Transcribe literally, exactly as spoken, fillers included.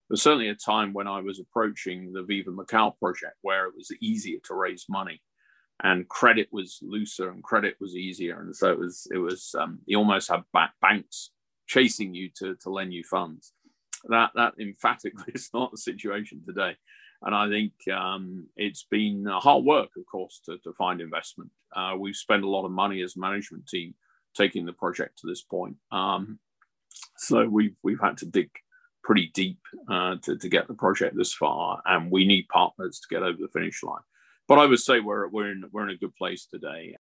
was certainly a time when I was approaching the Viva Macau project where it was easier to raise money and credit was looser and credit was easier. And so it was, it was, um, you almost had banks chasing you to, to lend you funds. That, that emphatically is not the situation today. And I think um, it's been hard work, of course, to, to find investment. Uh, we've spent a lot of money as a management team taking the project to this point. Um, so we've, we've had to dig pretty deep uh, to, to get the project this far, and we need partners to get over the finish line. But I would say we're, we're, in, we're in a good place today.